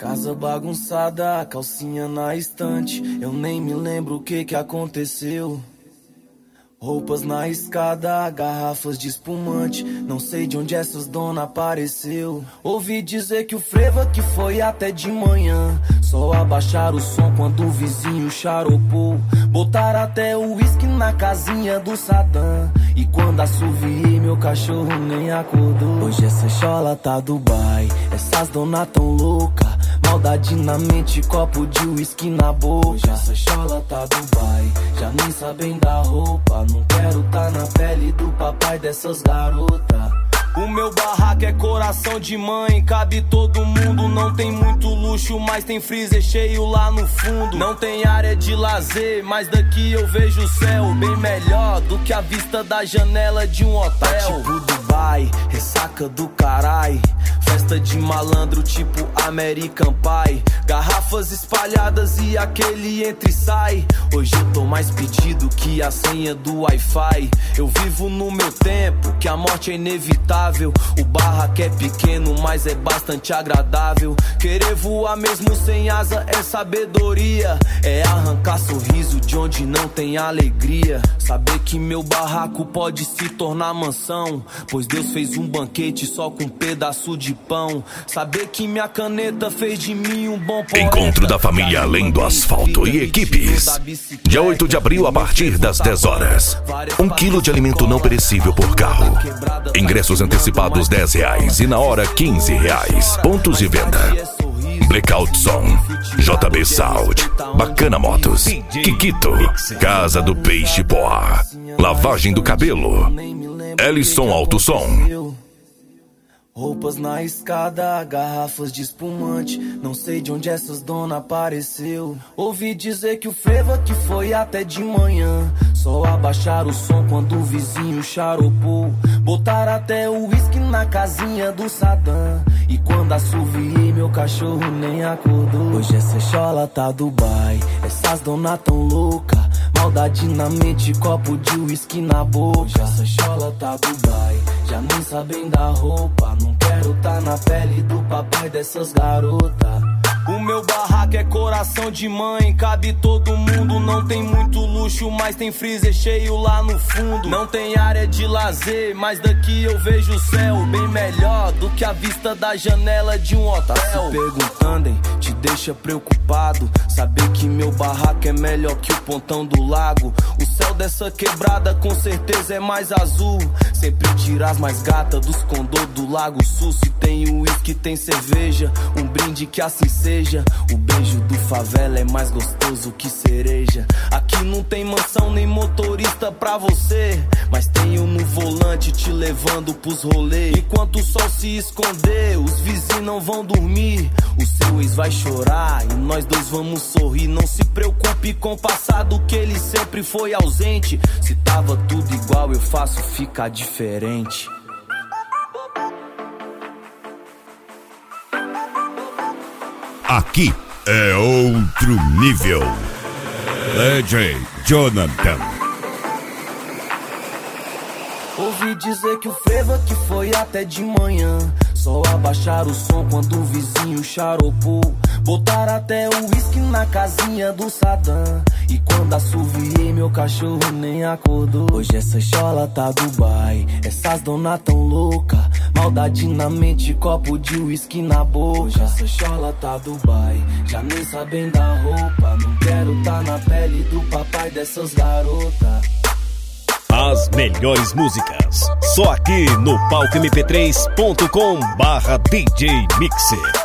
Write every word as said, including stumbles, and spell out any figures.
Casa bagunçada, calcinha na estante. Eu nem me lembro o que que aconteceu. Roupas na escada, garrafas de espumante. Não sei de onde essas dona apareceu. Ouvi dizer que o frevo que foi até de manhã. Só abaixar o som quando o vizinho charopou. Botar até o uísque na casinha do Saddam. E quando assoviei, meu cachorro nem acordou. Hoje essa chola tá Dubai. Essas dona tão louca. Maldade na mente, copo de uísque na boca. Hoje essa chola tá Dubai. Já nem sabem da roupa. Não quero tá na pele do papai dessas garotas. O meu barraco é coração de mãe, cabe todo mundo. Não tem muito luxo, mas tem freezer cheio lá no fundo. Não tem área de lazer, mas daqui eu vejo o céu bem melhor do que a vista da janela de um hotel. Tá tipo Dubai, ressaca do carai. Festa de malandro tipo American Pie. Garrafas espalhadas e aquele entra e sai. Hoje eu tô mais pedido que a senha do Wi-Fi. Eu vivo no meu tempo, que a morte é inevitável. O barraco é pequeno, mas é bastante agradável. Querer voar mesmo sem asa é sabedoria. É arrancar sorriso de onde não tem alegria. Saber que meu barraco pode se tornar mansão, pois Deus fez um banquete só com um pedaço de pão. Saber que minha caneta fez de mim um bom poeta. Encontro da família Além do Asfalto e equipes. Dia oito de abril a partir das dez horas. Um quilo de alimento não perecível por carro. Ingressos antecipados dez reais e na hora quinze reais. Pontos de venda: Blackout Som, J B Sound, Bacana Motos, Kikito, Casa do Peixe Poá, Lavagem do Cabelo, Ellison Alto Som. Roupas na escada, garrafas de espumante. Não sei de onde essas dona apareceu. Ouvi dizer que o frevo que foi até de manhã. Só abaixar o som quando o vizinho charopou. Botar até o uísque na casinha do Saddam. E quando assoviei, meu cachorro nem acordou. Hoje essa chola tá Dubai. Essas dona tão louca. Maldade na mente, copo de uísque na boca. Hoje essa chola tá Dubai. Já nem sabem da roupa. Não quero tá na pele do papai dessas garotas. O meu barraco é coração de mãe, cabe todo mundo. Não tem muito luxo, mas tem freezer cheio lá no fundo. Não tem área de lazer, mas daqui eu vejo o céu bem melhor do que a vista da janela de um hotel. Tá se perguntando, hein? Te deixa preocupado saber que meu barraco é melhor que o pontão do lago. O céu dessa quebrada com certeza é mais azul. Sempre tira as mais gatas dos condô do Lago Sul. Se tem uísque, tem cerveja, um brinde que assim seja. O beijo do favela é mais gostoso que cereja. Aqui não tem mansão nem motorista pra você, mas tenho no volante te levando pros rolês. Enquanto o sol se esconder, os vizinhos não vão dormir. O seu ex vai chorar e nós dois vamos sorrir. Não se preocupe com o passado, que ele sempre foi ausente. Se tava tudo igual, eu faço ficar diferente. Aqui é outro nível. D J Jonathan. Ouvi dizer que o frevo que foi até de manhã. Só abaixar o som quando o vizinho charopou. Botar até o uísque na casinha do Saddam. E quando assoviei, meu cachorro nem acordou. Hoje essa chola tá Dubai. Essas dona tão louca. Maldade na mente, copo de uísque na boca. Hoje essa chola tá Dubai. Já nem sabem da roupa. Não quero tá na pele do papai dessas garotas. As melhores músicas, só aqui no palco m p três ponto com barra D J Mixer.